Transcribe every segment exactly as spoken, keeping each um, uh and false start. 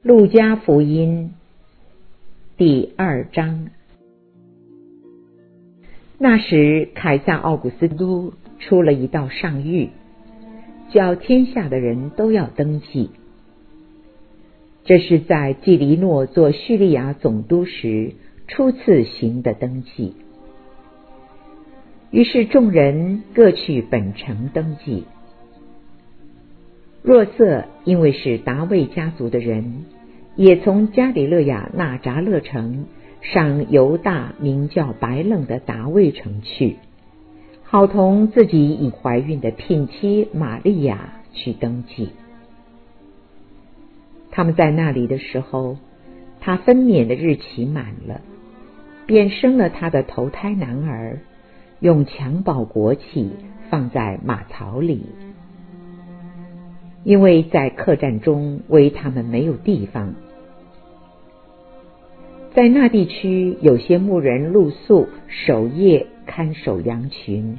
路加福音第二章。那时凯撒奥古斯都出了一道上谕，叫天下的人都要登记。这是在季黎诺做叙利亚总督时初次行的登记。于是众人各去本城登记。若瑟因为是达味家族的人，也从加里肋亚纳匝勒城上犹大名叫白冷的达味城去，好同自己已怀孕的聘妻玛利亚去登记。他们在那里的时候，他分娩的日期满了，便生了他的头胎男儿，用襁褓裹起，放在马槽里，因为在客栈中为他们没有地方。在那地区有些牧人露宿，守夜看守羊群。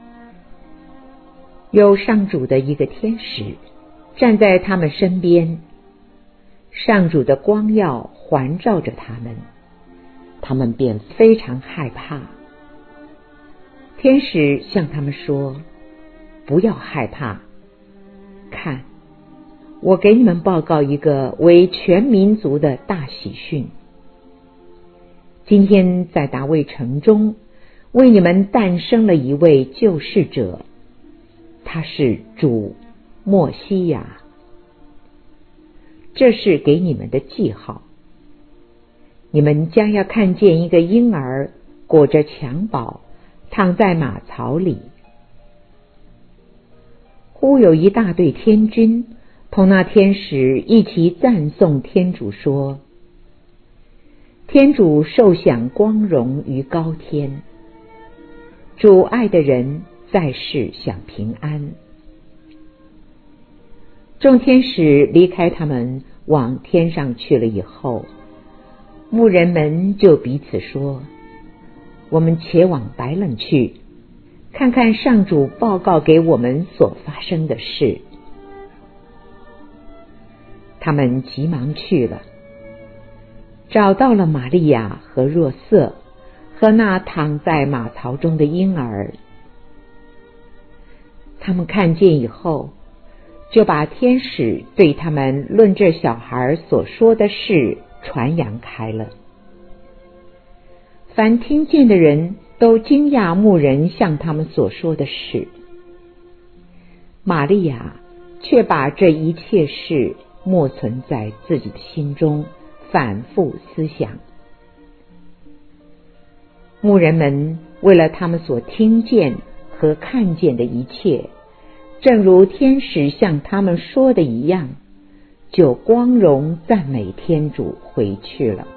有上主的一个天使站在他们身边，上主的光耀环照着他们，他们便非常害怕。天使向他们说：不要害怕，看，我给你们报告一个为全民族的大喜讯。今天在达味城中为你们诞生了一位救世者，他是主默西亚。这是给你们的记号，你们将要看见一个婴儿裹着襁褓躺在马槽里。忽有一大队天军同那天使一起赞颂天主说：天主受享光荣于高天，主爱的人在世享平安。众天使离开他们往天上去了以后，牧人们就彼此说：我们且往白冷去，看看上主报告给我们所发生的事。他们急忙去了，找到了玛利亚和若瑟和那躺在马槽中的婴儿。他们看见以后，就把天使对他们论这小孩所说的事传扬开了。凡听见的人都惊讶牧人向他们所说的事。玛利亚却把这一切事默存在自己的心中，反复思想。牧人们为了他们所听见和看见的一切，正如天使向他们说的一样，就光荣赞美天主回去了。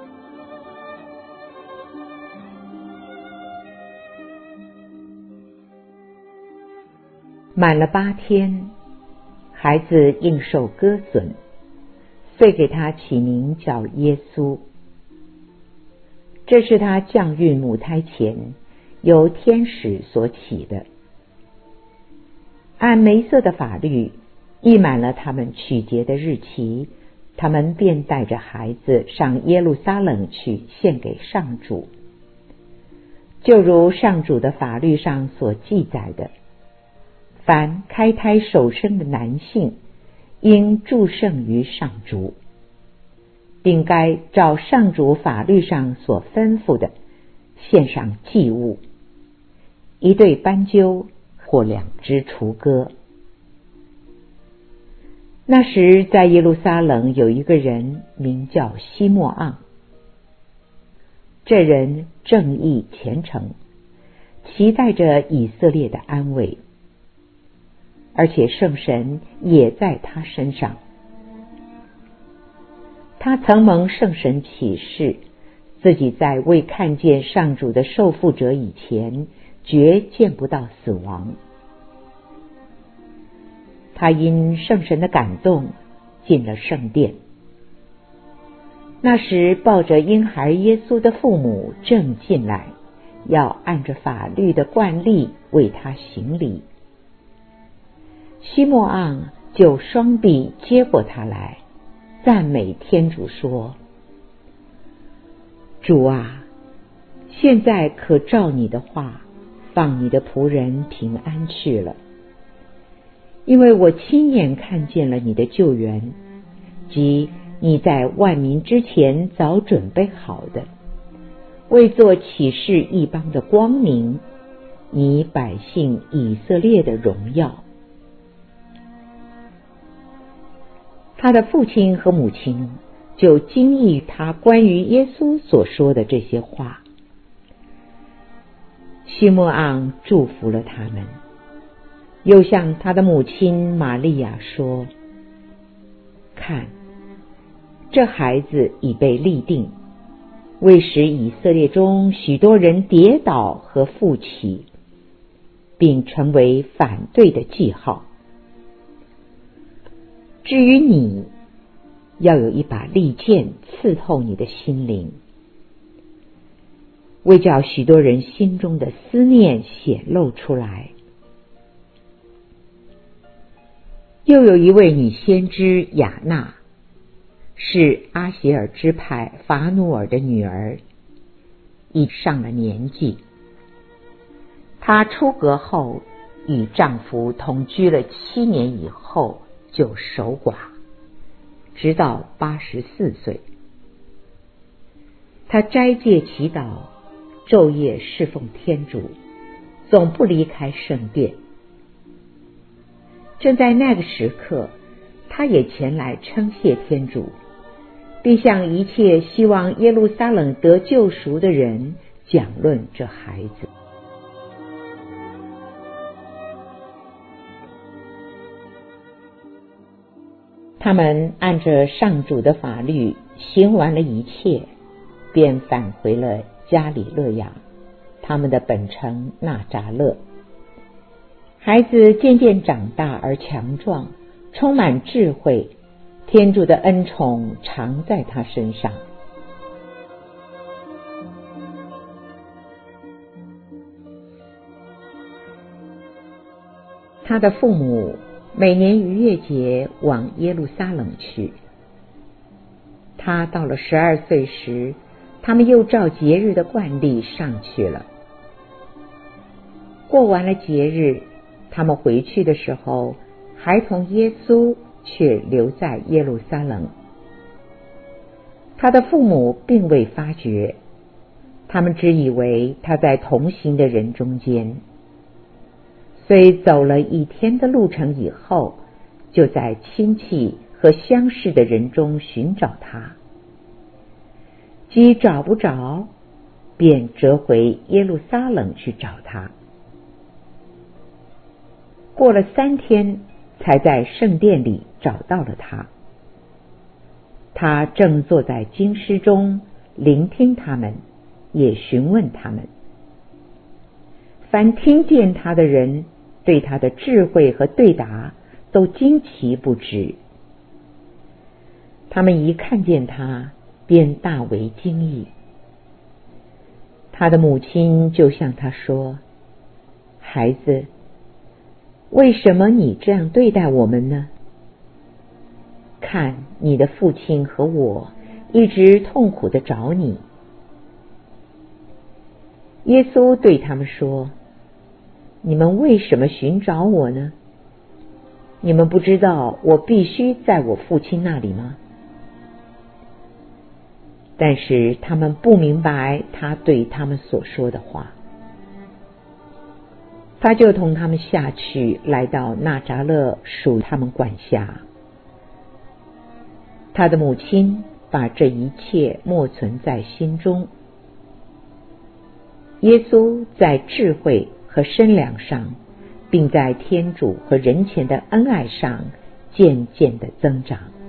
满了八天，孩子应受割损，遂给他起名叫耶稣。这是他降孕母胎前由天使所起的。按梅瑟的法律，一满了他们取节的日期，他们便带着孩子上耶路撒冷去献给上主，就如上主的法律上所记载的，凡开胎首生的男性，应祝圣于上主，并该照上主法律上所吩咐的献上祭物，一对斑鸠或两只雏鸽。那时在耶路撒冷有一个人名叫西莫盎，这人正义虔诚，期待着以色列的安慰，而且圣神也在他身上。他曾蒙圣神启示，自己在未看见上主的受傅者以前，绝见不到死亡。他因圣神的感动进了圣殿。那时抱着婴孩耶稣的父母正进来，要按着法律的惯例为他行礼。西莫盎就双臂接过他来， 赞美天主说：主啊，现在可照你的话，放你的仆人平安去了，因为我亲眼看见了你的救援，即你在万民之前早准备好的，为作启示异邦的光明，你百姓以色列的荣耀。他的父亲和母亲就惊异他关于耶稣所说的这些话。西默盎祝福了他们，又向他的母亲玛利亚说：看，这孩子已被立定，为使以色列中许多人跌倒和复起，并成为反对的记号。至于你，要有一把利剑刺透你的心灵，为叫许多人心中的思念显露出来。又有一位女先知雅娜，是阿协尔支派法努尔的女儿，已上了年纪。她出阁后与丈夫同居了七年以后就守寡，直到八十四岁。她斋戒祈祷，昼夜侍奉天主，总不离开圣殿。正在那个时刻，她也前来称谢天主，并向一切希望耶路撒冷得救赎的人讲论这孩子。他们按着上主的法律行完了一切，便返回了加里勒亚，他们的本城纳匝勒。孩子渐渐长大而强壮，充满智慧，天主的恩宠常在他身上。他的父母每年逾越节往耶路撒冷去。他到了十二岁时，他们又照节日的惯例上去了。过完了节日，他们回去的时候，孩童耶稣却留在耶路撒冷。他的父母并未发觉，他们只以为他在同行的人中间。虽走了一天的路程以后，就在亲戚和相识的人中寻找他，既找不着，便折回耶路撒冷去找他。过了三天，才在圣殿里找到了他。他正坐在经师中，聆听他们，也询问他们。凡听见他的人，对他的智慧和对答都惊奇不止。他们一看见他，便大为惊异。他的母亲就向他说：孩子，为什么你这样对待我们呢？看，你的父亲和我一直痛苦地找你。耶稣对他们说：你们为什么寻找我呢？你们不知道我必须在我父亲那里吗？但是他们不明白他对他们所说的话。他就同他们下去，来到纳匝勒，属他们管辖。他的母亲把这一切默存在心中。耶稣在智慧和身量上，并在天主和人前的恩爱上渐渐地增长。